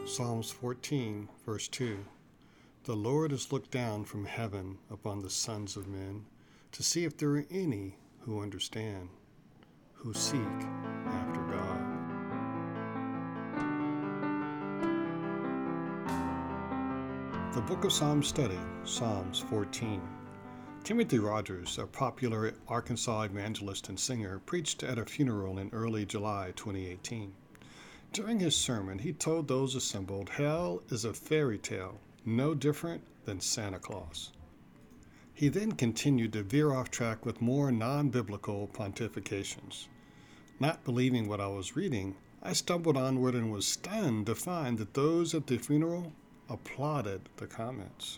Psalms 14, verse 2. The Lord has looked down from heaven upon the sons of men to see if there are any who understand, who seek after God. The Book of Psalms Study, Psalms 14. Timothy Rogers, a popular Arkansas evangelist and singer, preached at a funeral in early July 2018. During his sermon, he told those assembled, hell is a fairy tale, no different than Santa Claus. He then continued to veer off track with more non-biblical pontifications. Not believing what I was reading, I stumbled onward and was stunned to find that those at the funeral applauded the comments.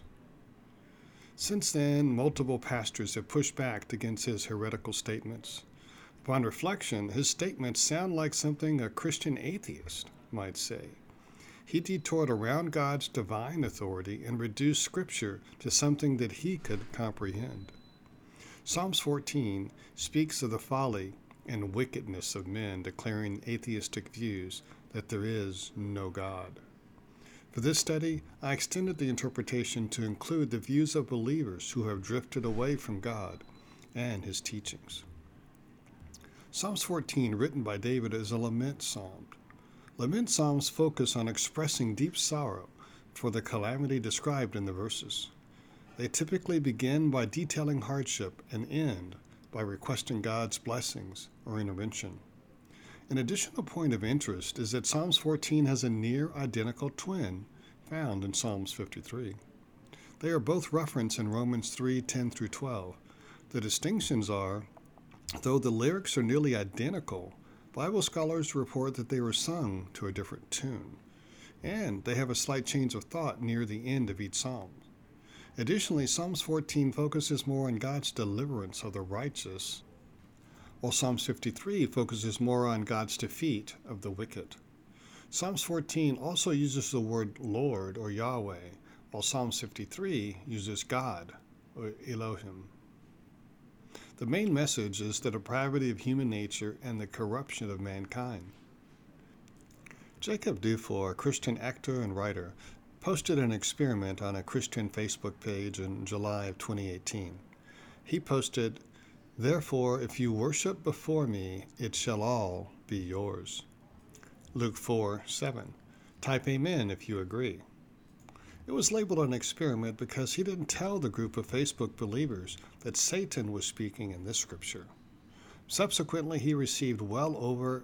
Since then, multiple pastors have pushed back against his heretical statements. Upon reflection, his statements sound like something a Christian atheist might say. He detoured around God's divine authority and reduced Scripture to something that he could comprehend. Psalms 14 speaks of the folly and wickedness of men declaring atheistic views that there is no God. For this study, I extended the interpretation to include the views of believers who have drifted away from God and his teachings. Psalms 14, written by David, is a lament psalm. Lament psalms focus on expressing deep sorrow for the calamity described in the verses. They typically begin by detailing hardship and end by requesting God's blessings or intervention. An additional point of interest is that Psalms 14 has a near identical twin found in Psalms 53. They are both referenced in Romans 3:10 through 12. The distinctions are, though the lyrics are nearly identical, Bible scholars report that they were sung to a different tune, and they have a slight change of thought near the end of each psalm. Additionally, Psalms 14 focuses more on God's deliverance of the righteous, while Psalms 53 focuses more on God's defeat of the wicked. Psalms 14 also uses the word Lord or Yahweh, while Psalms 53 uses God or Elohim. The main message is the depravity of human nature and the corruption of mankind. Jacob Dufour, a Christian actor and writer, posted an experiment on a Christian Facebook page in July of 2018. He posted, "Therefore, if you worship before me, it shall all be yours." Luke 4:7. Type amen if you agree. It was labeled an experiment because he didn't tell the group of Facebook believers that Satan was speaking in this scripture. Subsequently, he received well over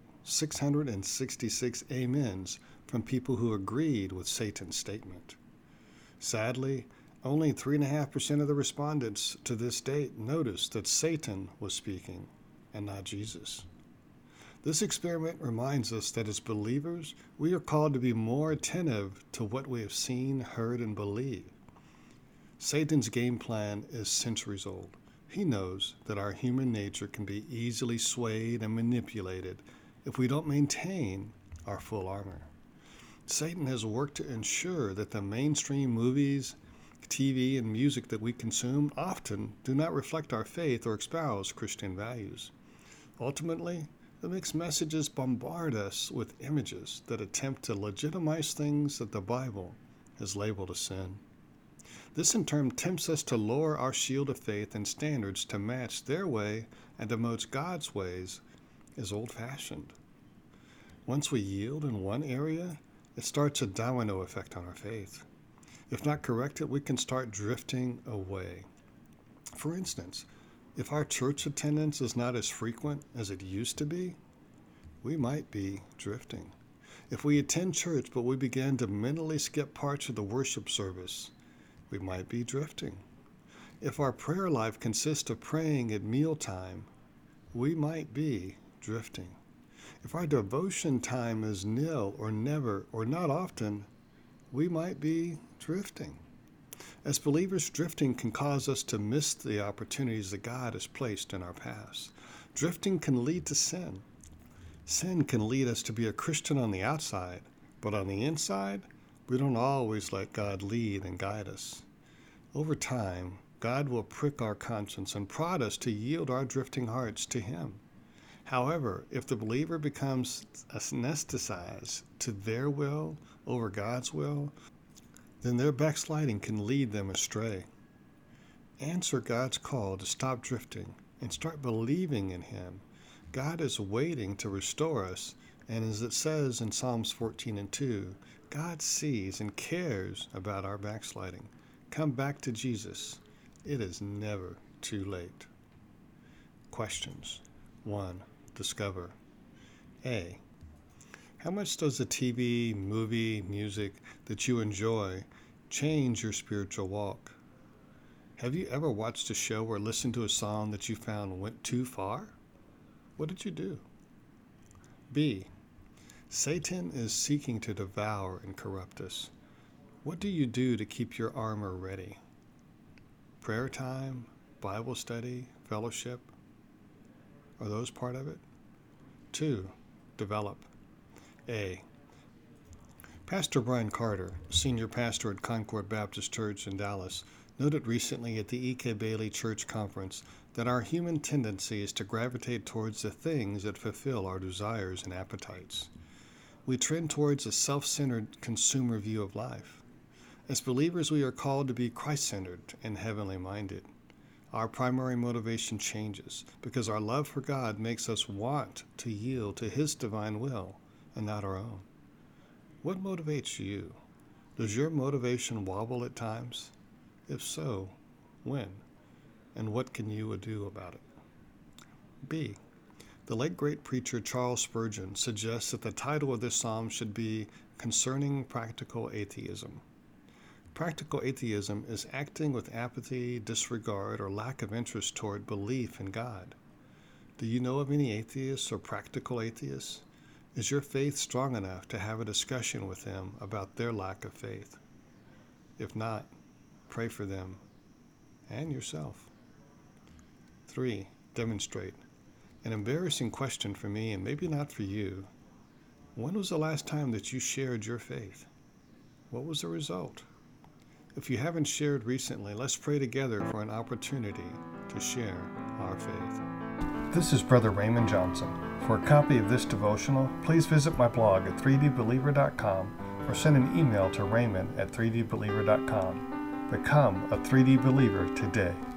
666 amens from people who agreed with Satan's statement. Sadly, only 3.5% of the respondents to this date noticed that Satan was speaking and not Jesus. This experiment reminds us that as believers, we are called to be more attentive to what we have seen, heard, and believed. Satan's game plan is centuries old. He knows that our human nature can be easily swayed and manipulated if we don't maintain our full armor. Satan has worked to ensure that the mainstream movies, TV, and music that we consume often do not reflect our faith or espouse Christian values. Ultimately, the mixed messages bombard us with images that attempt to legitimize things that the Bible has labeled as sin. This in turn tempts us to lower our shield of faith and standards to match their way and demotes God's ways as old-fashioned. Once we yield in one area, it starts a domino effect on our faith. If not corrected, we can start drifting away. For instance, if our church attendance is not as frequent as it used to be, we might be drifting. If we attend church but we begin to mentally skip parts of the worship service, we might be drifting. If our prayer life consists of praying at mealtime, we might be drifting. If our devotion time is nil or never or not often, we might be drifting. As believers, drifting can cause us to miss the opportunities that God has placed in our paths. Drifting can lead to sin. Sin can lead us to be a Christian on the outside, but on the inside, we don't always let God lead and guide us. Over time, God will prick our conscience and prod us to yield our drifting hearts to Him. However, if the believer becomes anesthetized to their will over God's will, then their backsliding can lead them astray. Answer God's call to stop drifting and start believing in Him. God is waiting to restore us, and as it says in Psalms 14:2, God sees and cares about our backsliding. Come back to Jesus. It is never too late. Questions. 1. Discover. A. How much does the TV, movie, music that you enjoy change your spiritual walk? Have you ever watched a show or listened to a song that you found went too far? What did you do? B. Satan is seeking to devour and corrupt us. What do you do to keep your armor ready? Prayer time, Bible study, fellowship? Are those part of it? 2. Develop. A. Pastor Brian Carter, senior pastor at Concord Baptist Church in Dallas, noted recently at the E.K. Bailey Church Conference that our human tendency is to gravitate towards the things that fulfill our desires and appetites. We trend towards a self-centered consumer view of life. As believers, we are called to be Christ-centered and heavenly minded. Our primary motivation changes because our love for God makes us want to yield to His divine will and not our own. What motivates you? Does your motivation wobble at times? If so, when? And what can you do about it? B. The late great preacher Charles Spurgeon suggests that the title of this psalm should be Concerning Practical Atheism. Practical atheism is acting with apathy, disregard, or lack of interest toward belief in God. Do you know of any atheists or practical atheists? Is your faith strong enough to have a discussion with them about their lack of faith? If not, pray for them and yourself. 3. Demonstrate. An embarrassing question for me, and maybe not for you. When was the last time that you shared your faith? What was the result? If you haven't shared recently, let's pray together for an opportunity to share our faith. This is Brother Raymond Johnson. For a copy of this devotional, please visit my blog at 3dbeliever.com or send an email to raymond@3dbeliever.com. Become a 3D believer today.